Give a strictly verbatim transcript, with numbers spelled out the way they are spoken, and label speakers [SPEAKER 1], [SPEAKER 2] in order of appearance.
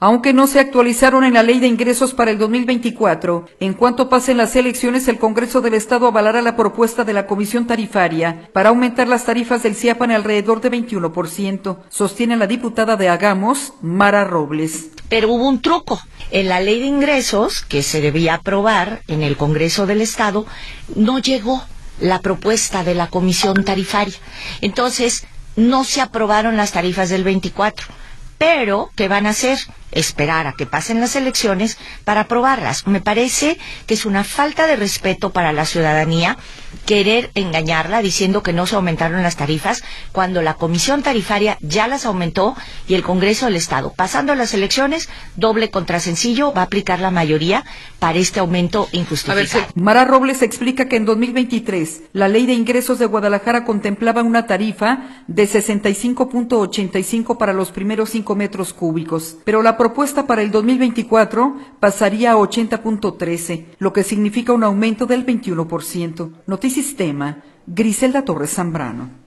[SPEAKER 1] Aunque no se actualizaron en la Ley de Ingresos para el dos mil veinticuatro, en cuanto pasen las elecciones, el Congreso del Estado avalará la propuesta de la Comisión Tarifaria para aumentar las tarifas del CIAPAN alrededor de veintiuno por ciento, sostiene la diputada de Hagamos, Mara Robles.
[SPEAKER 2] Pero hubo un truco. En la Ley de Ingresos, que se debía aprobar en el Congreso del Estado, no llegó la propuesta de la Comisión Tarifaria. Entonces, no se aprobaron las tarifas del veinticuatro. Pero, ¿qué van a hacer? Esperar a que pasen las elecciones para aprobarlas. Me parece que es una falta de respeto para la ciudadanía querer engañarla diciendo que no se aumentaron las tarifas cuando la Comisión Tarifaria ya las aumentó y el Congreso del Estado, pasando las elecciones, doble contra sencillo, va a aplicar la mayoría para este aumento injustificado.
[SPEAKER 1] Mara Robles explica que en dos mil veintitrés la Ley de Ingresos de Guadalajara contemplaba una tarifa de sesenta y cinco punto ochenta y cinco para los primeros cinco metros cúbicos, pero la propuesta para el dos mil veinticuatro pasaría a ochenta punto trece, lo que significa un aumento del veintiuno por ciento. Notisistema, Griselda Torres Zambrano.